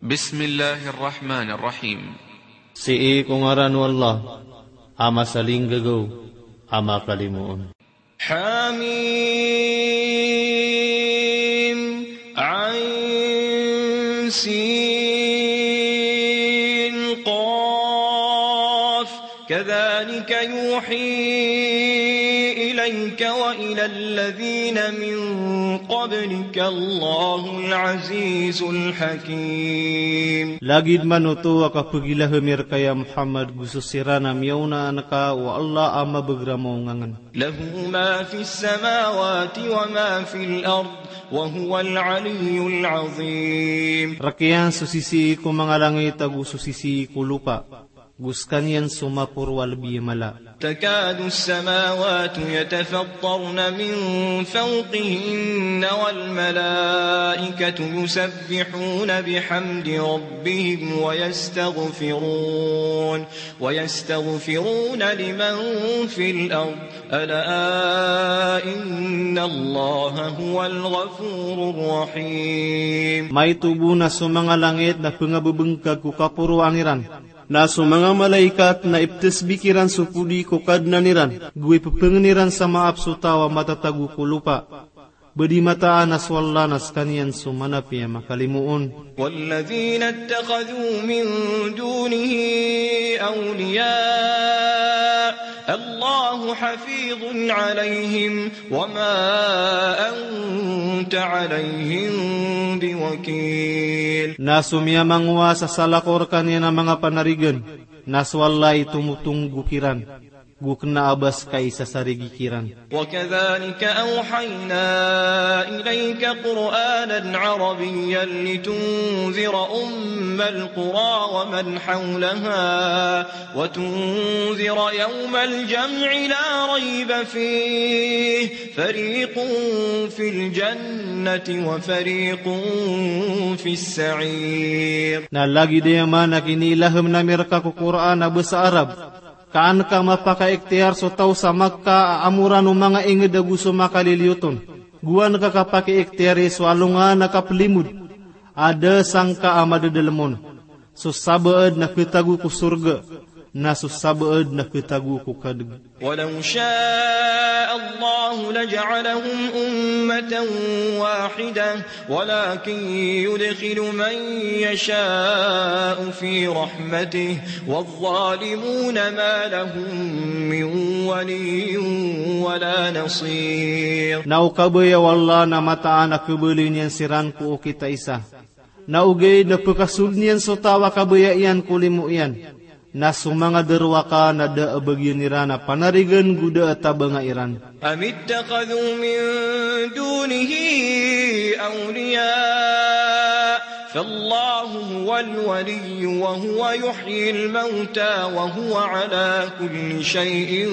Bismillahirrahmanirrahim. Si kung aran wallah, ama saling gagaw, ama kalimuon. Hamim, Ain, Sin, Qaf, kadhalika yuhi ilayka wa ila alladhina min qablika Allahul Azizul Hakim. Lagid manuto akapagila hamir kaya Muhammad gususirana miyawna anaka wa Allah ama begramongangan. Lahu ma fis samawati wa ma fil ard wa huwal aliyyul azim. Rakian susisi ko mga langit agu susisi ko lupa. Guskanyan sumapur walbi mala. تكاد السماوات يتفطرن من فوقهن والملائكة يسبحون بحمد ربهم ويستغفرون لمن في الأرض ألا إن الله هو الغفور الرحيم. May tubo na sumanga langit na pangabubengkag ko kapuro angiran. Na sumanga malaikat na iptisbikiran supudi ko kadnaniran. Gui pepengeniran sa maap sutawa matatagu ko lupa. Bedi mataan aswalla nas kanian sumanapi makalimuon. والذين اتخذوا من دونه أولياء الله حفيظ عليهم وما أنت عليهم بوكيل. Nasumia mangwa sa salakor kaniya na mga panarigan. Naswallay tumutunggu kiran. Gukna abas kay sa sarigikiran. وكذلك أوحينا إليك قرآنا عربيا لتنذر أم القرى ومن حولها وتنذر يوم الجمع لا ريب فيه فريق في الجنة وفريق في السعير. Nalagi dia mana kini ilaham na mirka ku Quran abas Arab. Kaan ka mapaka-iktiyar so tau sa Makkah amuran o mga ingedagu so makaliliyuton. Guan ka kapaki-iktiyari so alunga nakapelimud. Ada sangka amadadalamon. So sabaad na kitagu ku surga. Na so sabaad na kitagu ku kadag. ولو شاء الله لجعلهم أمة واحدة ولكن يدخل من يشاء في رحمته والظالمون ما لهم من ولي ولا نصير. Naukabaya wallah na mataan na kubulin yan siran ko o kita isa. Naugay na pagkasulnian so tawa kabaya iyan kulimu iyan. Na sumanga derwaka na daabagyan nirana panarigan guda atabanga iran. أم اتخذوا من دونه أولياء فالله هو الولي وهو يحيي الموتى وهو على كل شيء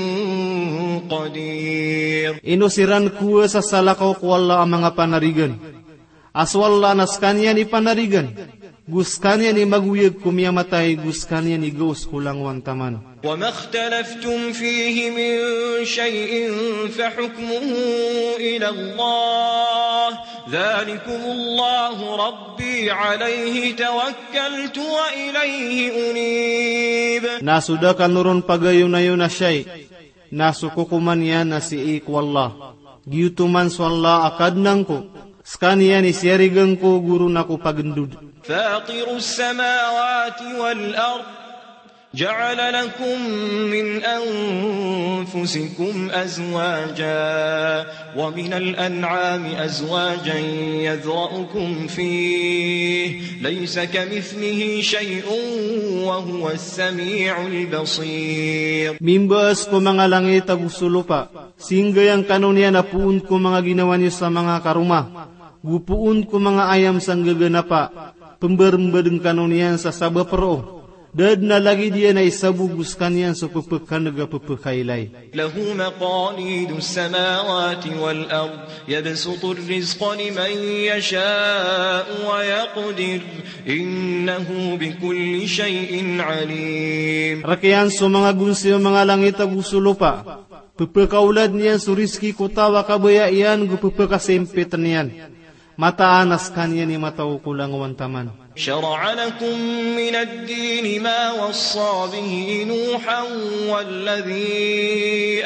قدير. Inusiran kuwa sa salakaw ko wala ang mga panarigan. Aswalla naskanya ni panarigan. Guskanya ni maguyag kumiyamatay, guskanya ni gaus kulang wantaman. وما اختلفتم فيه من شيء فحكمه إلى الله ذلكم الله ربي عليه توكلت وإليه أنيب. Nasuda kanurun pagayunayon na siya'y, nasukukuman yan na si ikwallah. Giyutuman swalla akad nang ko, skanya ni siyarigang ko guru na ko pagendud. فاطر السماوات والأرض جعل لكم من أنفسكم أزواجا ومن الأنعام أزواجا يذرأكم فيه ليس كمثله شيء وهو السميع البصير. Mimbas ko mga langit agusulupa, singga yang kanunya na puun ko mga ginawa niyo sa mga karuma, gupuun ko mga ayam sang gaganapa, pemberembedeng kanunian sa sabapero. Dad na lagi dia na isabugus kanyan sa pupukan nagapupukhaylay. Lahu maqalidus samawati wal ard yabsutu rizqa liman yasha'u wa yaqdir innahu bikulli shay'in alim. Rakian so mga gunsi mga langit agusulupa, pupukawlad niyan so rizki kutawa kabaya iyan gupupukasempit niyan. Mataanas kanya ni mataukulang wantaman. شرع لكم من الدين ما وصى به نوحا والذي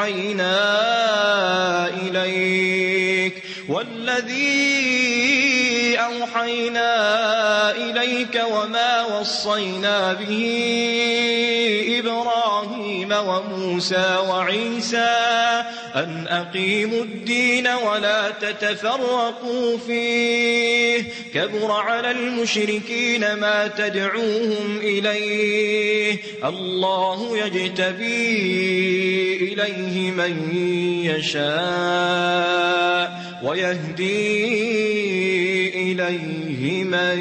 أوحينا إليك وما وصينا به إبراهيم وموسى وعيسى أن أقيموا الدين ولا تتفرقوا فيه كبر على المشركين ما تدعوهم إليه الله يجتبي إليه من يشاء ويهدي إليه من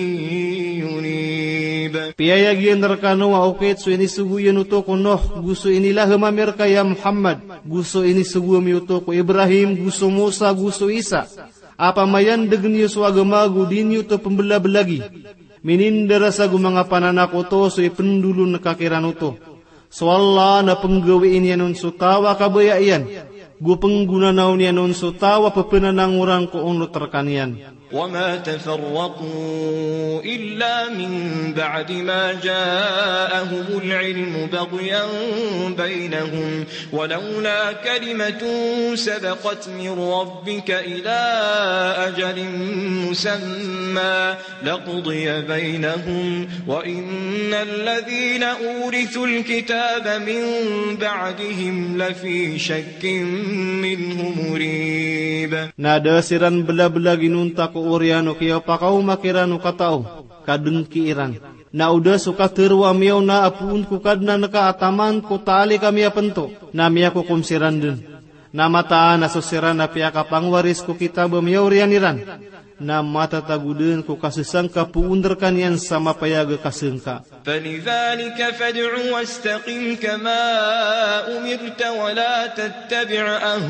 ينيب. Piyayagyan rekano wa okit so ini sugu yanuto ko Noh gusto inilah hamamir kaya Muhammad gusto ini sugu miuto ko Ibrahim gusto Musa gusto Isa apa mayan degniyo so agamagu dinyo to pembela-belagi minindara sa mga pananako to so ipendulu nakakiran to so Allah na penggawiin yanon so tawa kabayayan gu pengguna naun yanon so tawa pepenanang orang ko ono terkanian. وما تفرقوا إلا من بعد ما جاءهم العلم بغيا بينهم ولولا كلمة سبقت من ربك إلى أجل مسمى لقضي بينهم وإن الذين أورثوا الكتاب من بعدهم لفي شك منه مريب. Nada siran bela-bela ginunta ko oriano kaya pakau makirano katao kadengki iran na udah suka terwa miyaw na apuun ko kadna naka ataman ko tali kami apento na miya ko kumsiran dun na mataan na susiran na piya kapangwaris ko kita bamiyaw riyan iran na matatagudun ko kasisang kapuunderkan yan sama payaga kasengka. فلذلك فادع واستقم كما أمرت ولا تتبع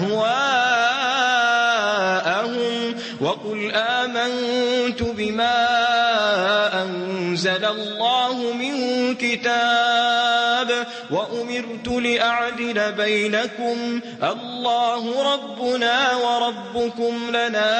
أهواءهم وقل آمنت بما أنزل الله من كتاب وأمرت لأعدل بينكم الله ربنا وربكم لنا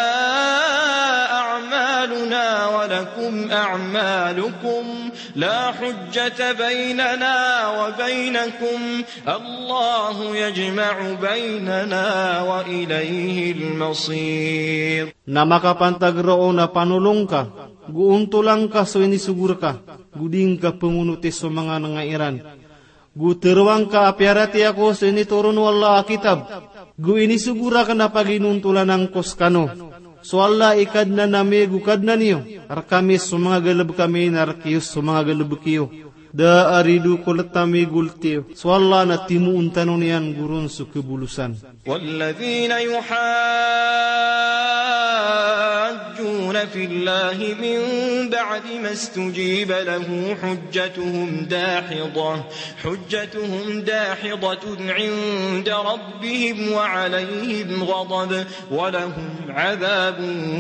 أعمالنا ولكم أعمالكم لا حجة بيننا وبينكم الله يجمع بيننا وإليه المصير. Nama kapantagro na panulong ka, guuntulang ka so inisugur ka, guding ka pengunutis so mga nangairan. Guterwang ka apiarati ako so initurun wala kitab, gu inisugura ka na paginuntulan ng koskano. So Allah ikad na nami gukad na niyo, arkami so mga galab kami narkiyo so mga galab kiyo. Da aridu kulatami gultiyo, so Allah na timuun tanon yan gurun so kebulusan. والذين يحاجون في الله من بعد ما استجيب له حجتهم داحضة عند ربهم وعليهم غضب ولهم عذاب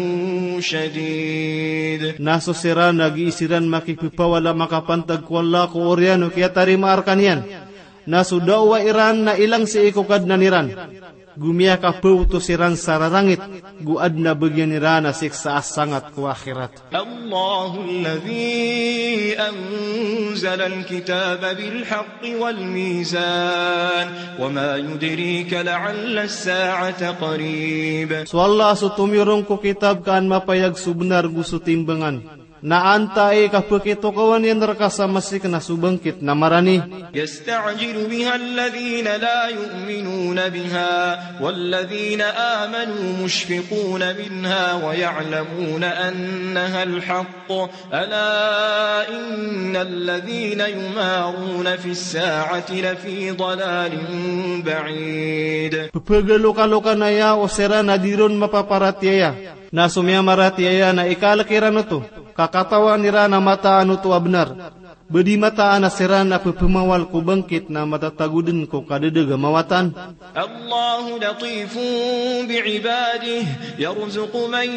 شديد. Naso siran nag-iisiran makipipawala makapantag ko Allah ko oriano kaya tarima arkanian. Naso dawa iran na ilang si ikukad na niran. Gumiya ka pauto siran sararangit, guad na bagyan nira na siksa asangat ko akhirat. Allahu alladhi anzala al-kitaba bil-haqqi wal-mizan, wa ma yudrika la'alla as-sa'ata qarib. So Allah so tumirong ko kitab kaan mapayag subnar gusto timbangan. Naantay kapakito kawan yan rakasama si kanasubangkit na marani. Yasta'jilu biha alladhina la yu'minuna biha walladhina amanu mushfiquna minha wa ya'lamuna annaha al-haqq ala innal ladhina yumaruna fi as-sa'ati lafi dalalin ba'id. Pagaloka-loka na ya o sera na diron mapaparatiya na sumya maratiya na ikalakiran to. Kakatawan nira na mataan to abnar. Bedi mataan na sira na pupumawal ko bangkit na matatagudin ko kadadaga mawatan. Allahu latifun bi'ibadihi yarzuqu man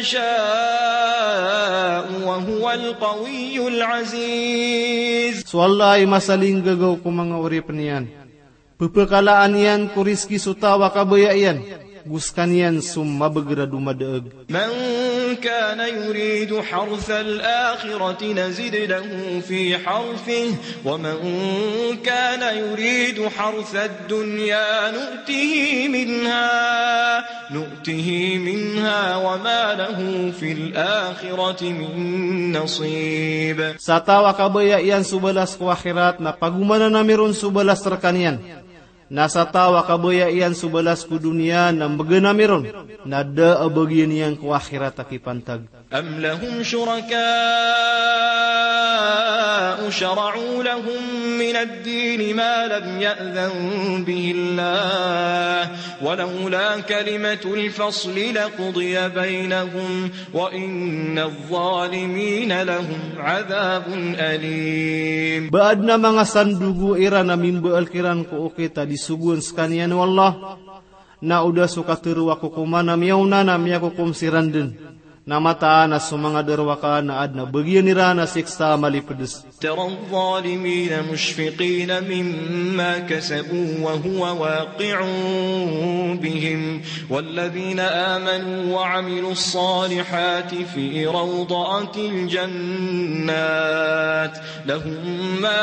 yasha'u wa huwal qawiyyul aziz. So Allah ay masaling gagaw ko mga urip niyan. Pupakalaan yan ko riski sutawa kabaya yan. Guskanian summa begeradu madeeg. من كان يريد حرث الآخرة نزد له في حرثه ومن كان يريد حرث الدنيا نؤته منها وما له في الآخرة من نصيب. Satawa kabaya iyan subalas ku akhirat na pagumana namirun subalas terkanian. Nasatawa kabaya iyan subalas ku dunia na maganamiron na da abagian yang ku akhirat akipantag. أم لهم شركاء شرعوا لهم من الدين ما لم يأذن به الله ولولا كلمة الفصل لقضي بينهم وإن الظالمين لهم عذاب أليم. Baadna mga sandugo ira na mimbaal kiran ko kita disugun sekanian wallah na udah suka teru aku kumana miyauna na miyakukum sirandun. Namataan na sumanga derwaka na adna bagian nira na siksa malipedes. ترى الظالمين مشفقين مما كسبوا وهو واقع بهم والذين آمنوا وعملوا الصالحات في روضات الجنات لهم ما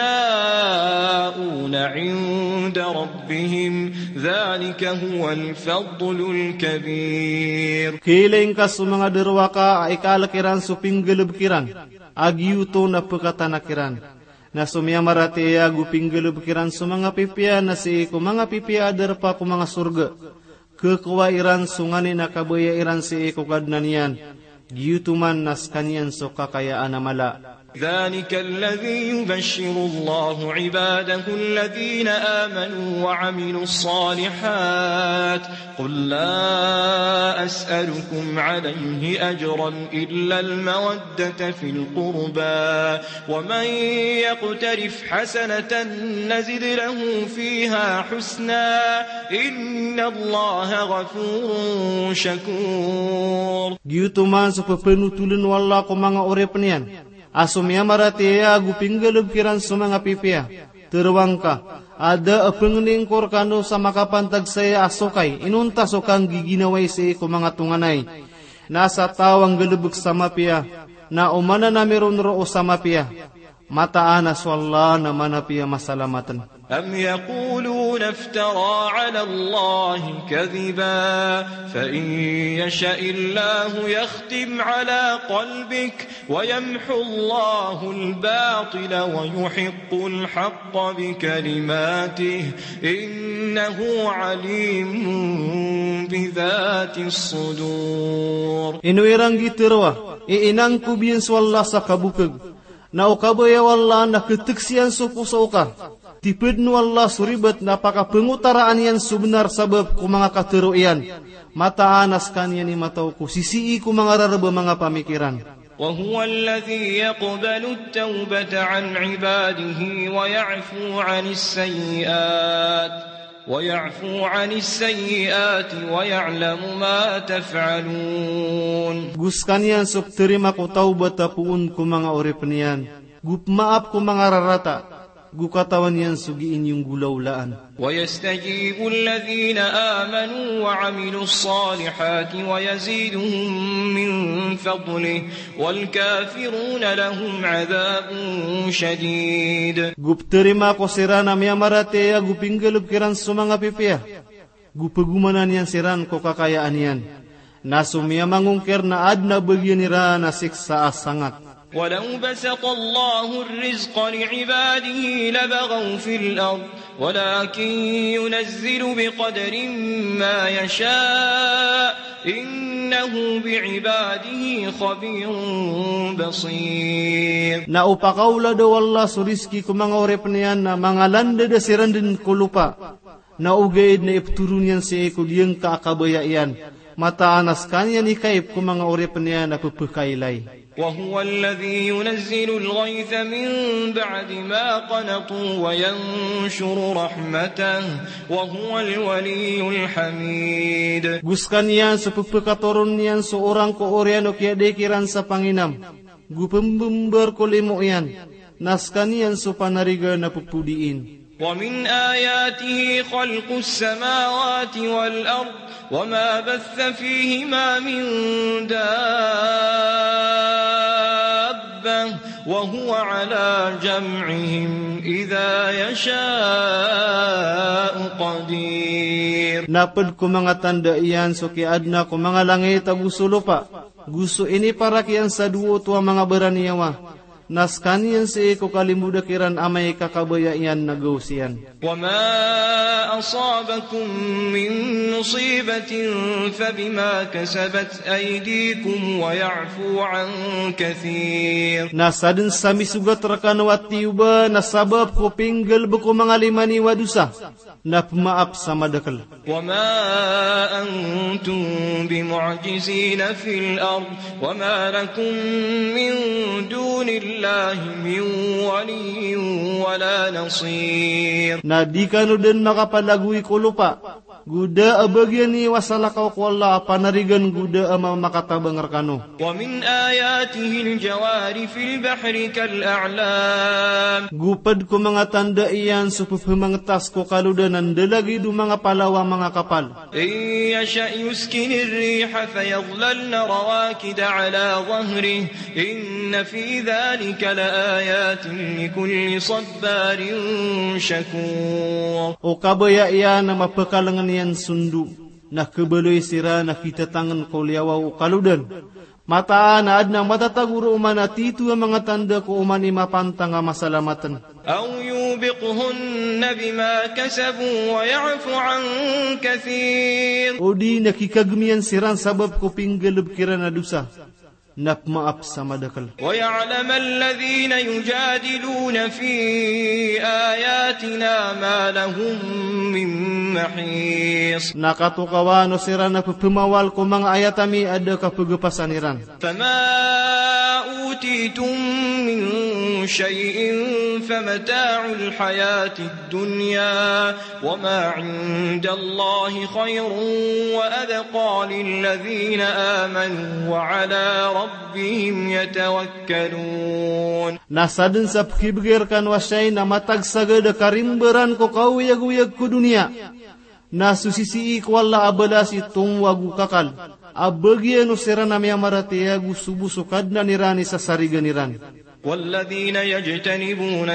يشاءون عند ربهم ذلك هو الفضل الكبير. Kiling ka sumanga derwaka ay kalakiran suping gelebkiran agiuto na pekatanakiran na sumya marati agu pinggelebekiran sumanga pipia na si ku mga pipia adarpa ku mga surga kekuwairan sungani na kabaya iran si ku kadnanian giutuman nas kanian so kakayaan amala. ذلك الذي يبشر الله عباده الذين آمنوا وعملوا الصالحات قل لا أسألكم عليه أجرا إلا المودة في القربى ومن يقترف حسنة نزد له فيها حسنا إن الله غفور شكور. Giutuman sa pepenutulan wala ko mga orepnian. Asumya marati agu pinggalub kiran sumanga pipia. Teruang ka, ada penglingkor kano sa makapantag saya asokay, inunta sokang giginaway sa ko mga tunganay. Nasa tawang galubog sa mapia, na umana na meron roo sa mapia. Mataan aswalla na manapia masalamatan. أم يقولون افترى على الله كذبا فإن يشاء الله يختم على قلبك ويمحو الله الباطل ويحق الحق بكلماته إنه عليم بذات الصدور. Inuirang gitirwa, iinang kubiyan swalla sa kabukag, na ukabaya wala na ketiksiyan supusoka. Tipidnu Allah suribat napaka pengutaraan yan sebenar sabab ku mga katuruian. Mataanas kanyan ni mataw ku sisii ku mga raraba mga pamikiran. وهو الذي يقبل التوبة عن عباده ويعفو عن السيئات ويعلم ما تفعلون. Gus kanyan sok terima ku taubat tapuun ku mga oripnian. Gup maaf ku mga rarata. Gukatawan yan sugiin yung gulaulaan. ويستجيب الذين آمنوا وعملوا الصالحات ويزيدهم من فضله والكافرون لهم عذاب شديد. Gup terima ko sirana miya marate ya gupinggalub kiran sumanga pipia. Gupagumanan yan siran ko kakayaan yan. Nasumya mangungkir na adna bagian nira na siksa asangat. ولو بسط الله الرزق لعباده لبغوا في الأرض ولكن ينزل بقدر ما يشاء إنه بعباده خبير بصير. Na upakaula daw Allah suriski ku mga orepnian na mga landa da sirandin kulupa. Na ugaid na ipturun yan si eko diyang kaakabayaian. Mataanas kanyan ikaip ku mga orepnian na pupakailay. وهو الذي ينزل الغيث من بعد ما قنطوا وينشر رحمته وهو الولي الحميد. Guskan yan sa pupakatorun yan seorang ko oriano kaya dekiran sa panginam. Gupembember ko limo yan. Naskan yan sa panariga na pupudiin. ومن آياته خلق السماوات والأرض وما بث فيهما من دابة وهو على جمعهم إذا يشاء قدير. Napad ko mga tanda iyan so kiadna ko mga langit gusto lupa. Gusto ini para kiyan sa duo tuwa mga beraniyawa. Naskanian si ko kalimudakiran amay kakabayaan na gausian. وَمَا أَصَابَكُم مِّن مُّصِيبَةٍ فَبِمَا كَسَبَتْ أَيْدِيكُمْ وَيَعْفُو عَن كَثِيرٍ. Nasadin sa misugat rakanawati uba nasabab ko pinggel buko mga limani wadusa na pumaap sa madakal. وَمَا أَنتُم بِمُعْجِزِينَ فِي الْأَرْضِ وَمَا لَكُم مِّن دُونِ اللَّهِ مِن وَلِيٍّ وَلَا نَصِيرٍ. Na di kanu din makapalagui ko lupa. Guda abagyan ni wasalakaw ko Allah panarigan guda ama makatabang rakano. وَمِنْ آيَاتِهِ الْجَوَارِ فِي الْبَحْرِ كَالْأَعْلَامِ. Gupad ko mga tanda iyan supupumangtas ko kaludanan dalagi do mga palawa mga kapal. إِن يَشَأْ يُسْكِنِ الرِّيحَ فَيَظْلَلْنَ رَوَاكِدَ عَلَى ظَهْرِهِ إِنَّ فِي ذَلِكَ لَآيَاتٍ لِكُلِّ صَبَّارٍ شَكُورٍ. O kabaya iyan na mapakalangan yan sundu na kebeloy sira na kita tangan ko liawaw kaludan. Mataan na adnang matataguro umanati ito ang mga tanda ko umani mapantang masalamatan. أَوْ يُوبِقْهُنَّ بِمَا كَسَبُوا وَيَعْفُ عَن كَثِيرٍ. O di nakikagmiyan siran sabab ko pinggalab kira na dusa. Napmaap sa madakal. وَيَعْلَمَ الَّذِينَ يُجَادِلُونَ فِي آيَاتِنَا مَا لَهُم مِّن مَّحِيصٍ. Nakatukawan o sira na pumawal ko mga ayatami ada kapagapasaniran. فَمَا أُوتِيتُم مِّن شَيْءٍ فَمَتَاعُ الْحَيَاةِ الدُّنْيَا وَمَا عِندَ اللَّهِ خَيْرٌ وَأَبْقَىٰ لِلَّذِينَ آمَنُوا وَعَلَىٰ رَبِّهِمْ يَتَوَكَّلُونَ. Nasadin sa pakibigirkan wasyay na matagsaga da karimberan ko kauyag-uyag ko dunia. Nasusisi ko wala abalas itong wagu kakal. Abagyan o sira na may amaratiya gusubusukad na nirani sa sariganiran. والذين يجتنبون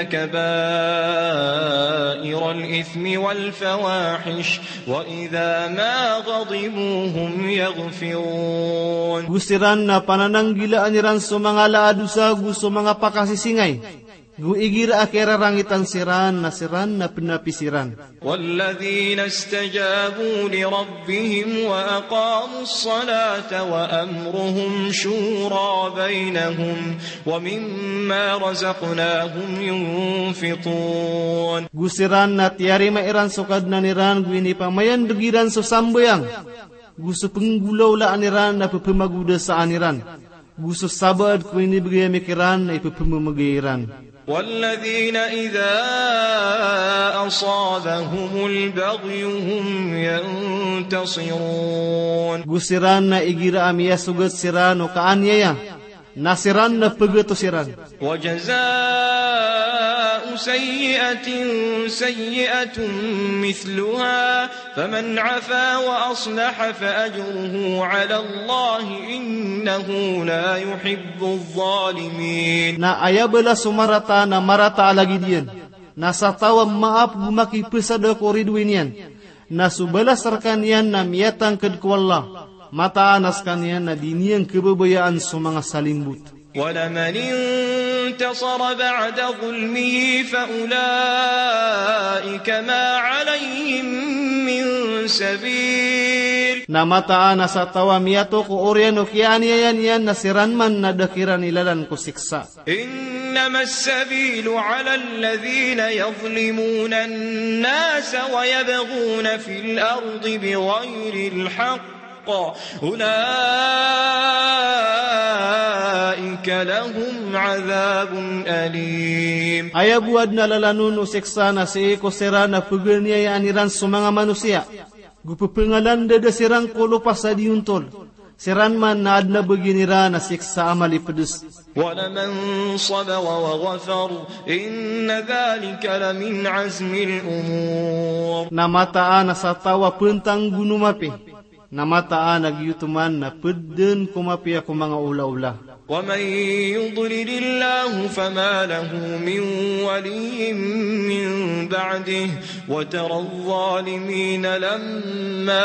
كبائر الإثم والفواحش وإذا ما غضبوا هم يغفرون. Gustiran na panananggilaan niran sa mga laadusa gusto mga pakasisingay. Guigira akera rangitan siran na pinapisiran. والذين استجابوا لربهم وأقاموا الصلاة وأمرهم شورى بينهم ومما رزقناهم ينفقون. Gustiran na tiari mairan sukad na niran guini pamayan degiran so sambayang. Gusto penggulaw laan niran na pupamaguda sa aniran. Gusto sabad guini bigay mikiran na ipupamagayiran. والذين إذا أصابهم البغي هم ينتصرون. Gustiran na igira amiya sugat siran o kaanyaya. Nasiran na pagato siran. وجزاء سيئة سيئة مثلها فمن عفا وأصلح فأجره على الله إنه لا يحب الظالمين. Na ayabala sumarata na marata lagi diyan. Nasa tawam maap bumaki pesada ko ridwin yan. Nasubala sarkan yan na miyatang kedkuwallah. Mataanas kanyan na diniyang kebabayaan sa mga salimbut. وَلَمَنِ انْتَصَرَ بَعْدَ ظُلْمِهِ فَأُولَئِكَ مَا عَلَيْهِمْ مِنْ سَبِيلٍ. Na mataana sa tawa miyato ko oryan o kianiyan yan nasiran man na dakiran ilalan ko siksa. إنما السبيل على الذين يظلمون الناس ويبغون في الأرض بغير الحق أولئك لهم عذاب أليم. Ayabuad na lalanun o siksa na si eko sira na paganyayaniran sa mga manusia. Gupupangalan dadasirang kulupa sa diuntol. Siran man na adna beginira na siksa amali pedes. ولمن صبر وغفر إن ذلك لمن عزم الأمور. Namataan na sa tawa pentang gunumapi. Namataan nagyutuman na pedden kumapi ako mga ula-ula. ومن يضلل الله فما له من ولي من بعده وترى الظالمين لما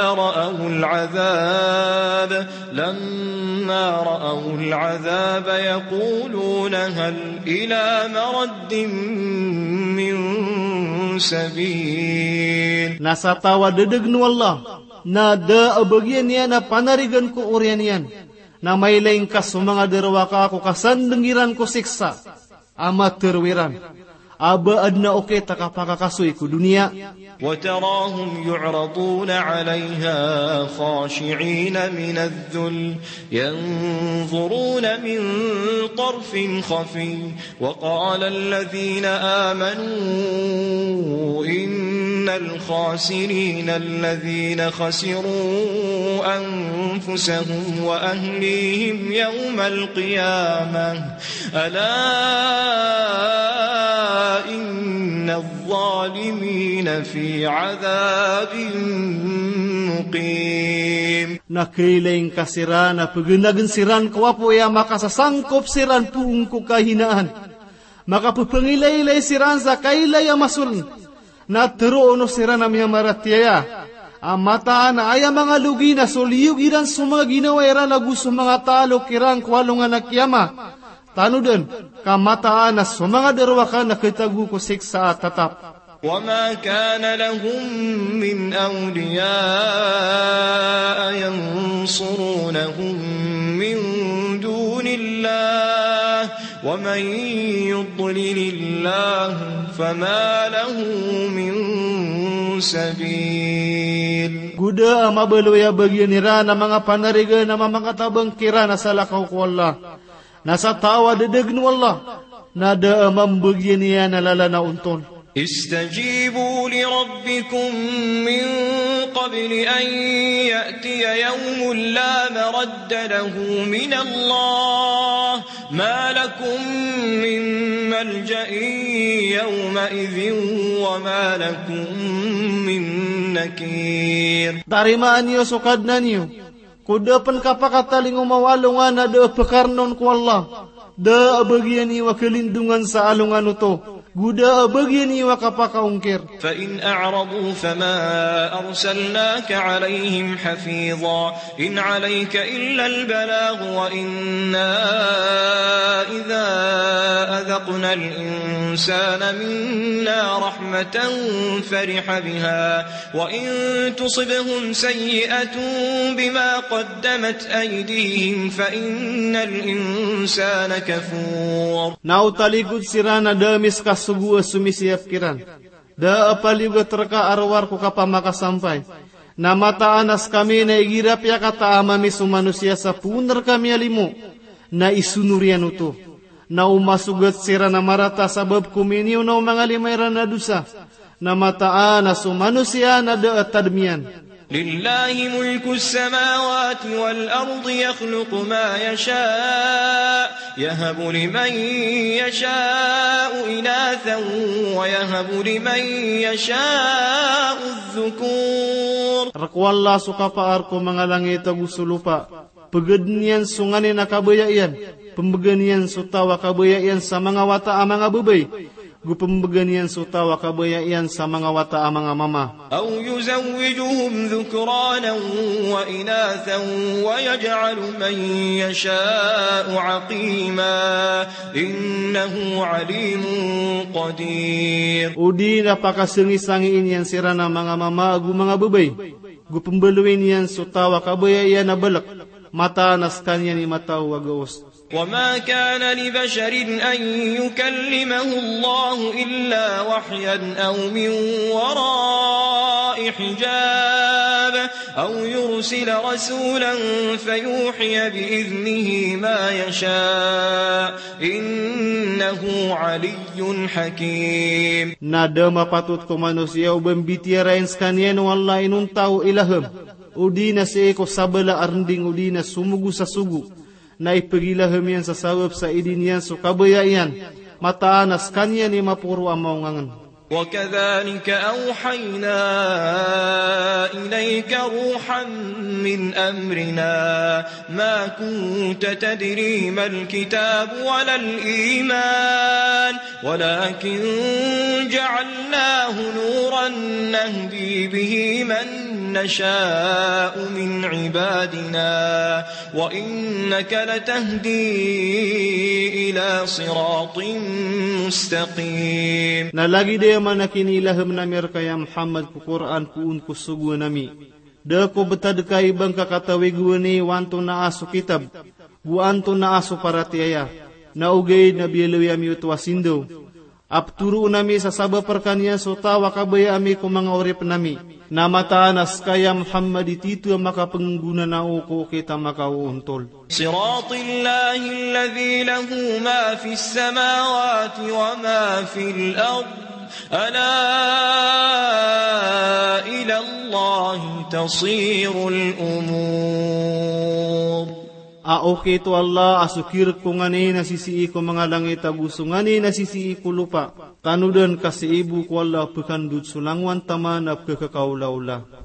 رأوا العذاب يقولون هل إلى مرد من سبيل. Nasa tawa dedegnu Allah na da abagyan niya na panarigan ko urian yan. Na may laing kas mga derwa ka ako kasandengiran ko siksa amat terwiran aba adna oke takapakakasuy ko dunia. وتراهم يعرضون عليها خاشعين من الذل ينظرون من طرف خفي وقال الذين آمنوا إن الخاسرين الذين خسروا أنفسهم وأهليهم يوم القيامة ألا إن الظالمين في عذاب مقيم. Nakailaing kasiran na paganagan siran kawapo ya makasasangkop siran puung ko kahinaan. Makapupangilay siran sa kailay amasul. Na teruono siran na miyamaratiyaya. Amataan na aya mga lugi na soliyog iran summga ginawairan na gusto mga talo kirang kwalungan na kiyama. Tanudun, kamataan na sumanga derwakan na kitagu ko siksa at tatap. وما كان لهم من أولياء ينصرونهم من دون الله ومن يضلل الله فما له من سبيل. Guda ang mabaluya bagyan nira na mga panariga na mga tabang kira na sa lakaw ko Allah. Nasa tawa dedegnu Allah na da mambagyan niya nalala na unton. استجيبوا لربكم من قبل أن يأتي يوم لا مرد له من الله ما لكم من ملجأ يومئذ وما لكم من نكير. Tarimaan niyo sukad na niyo. Kuda pen kapakataling umawalungan na da pekarnon ko Allah. Da abagyan niyo kelindungan sa alungan uto. Guda abagyan niyo kapakaungkir. فإن أعرضوا فما أرسلناك عليهم حفيظا إن عليك إلا البلاغ وإنا إذا أذقنا الإنسان منا رحمة فرح بها وإن تصبهم سيئة بما قدمت أيديهم فإن الإنسان كفور. Nautaligod sirana damis kasugua sumisiap kiran. Da apaliuga terka arwar ko kapamakasampay. Na mataanas kami na igirap ya kata amami sumanusia sa puner kami alimu. Na isunurian uto. Na umasugat sirana marata sabab kuminiw na mga limayran na dusa. Na mataanas sumanusia na da atadmian. لله ملك السماوات والأرض يخلق ما يشاء يهب لمن يشاء إناثا ويهب لمن يشاء الذكور. Rakwalla suka paar ko mga langit agusulupa. Pagednian sunganin na kabayayan. Pembeganian sutawa kabayayan sa mga wata mga bubay. Gupembeganian sutawa kabayayan sa mga wata mga mama. أو يزوجهم ذكرانا وإناثا ويجعل من يشاء عقيما إنه عليم قدير. Udi na pakasengi-sangiin yan sirana mga mama agu mga bubay. Gupembeluin yan sutawa kabayayan na balak. Mata naskan yan imataw wagaos. وما كان لبشر أن يكلمه الله إلا وحيا أو من وراء حجاب أو يرسل رسولا فيوحي بإذنه ما يشاء إنه علي حكيم. Nada mapatut ko manusia ubang bitiarain skanian wala inuntaw ilaham. udina seeko sabala arnding udina sumugu sa sugu, na ipagilah hamian sa sawab sa idinian so kabayayan, mataanas kanya ni mapuro amaungangan. وكذلك أوحينا إليك روحا من أمرنا ما كنت تدري ما الكتاب ولا الإيمان ولكن جعلناه نورا نهدي به من نشاء من عبادنا وإنك لتهدي إلى صراط مستقيم. Manakinilaham na merkaya Muhammad ku Quran ku unku sugu nami. Dako betadkai bangka kata weguni wanto na aso kitab. Guanto na aso paratiaya. Na ugay na bielawi ami utwasindo. Apturu nami sa saba perkanian so tawa kabaya ami ko mga orip nami. Na mataanas kaya Muhammad ititu ang makapangguna na uko kita makauuntol. Siratillahi alladhi lahu ma fis samawati wa ma fil ard. ألا إلى الله تصير الأمور. Okay to Allah asukir ko ngani nasisi ko mga langit aguso ngani nasisi ko lupa. Kanudan kasi ibu ko Allah pekandut sulangwan taman ap kekakaulaula.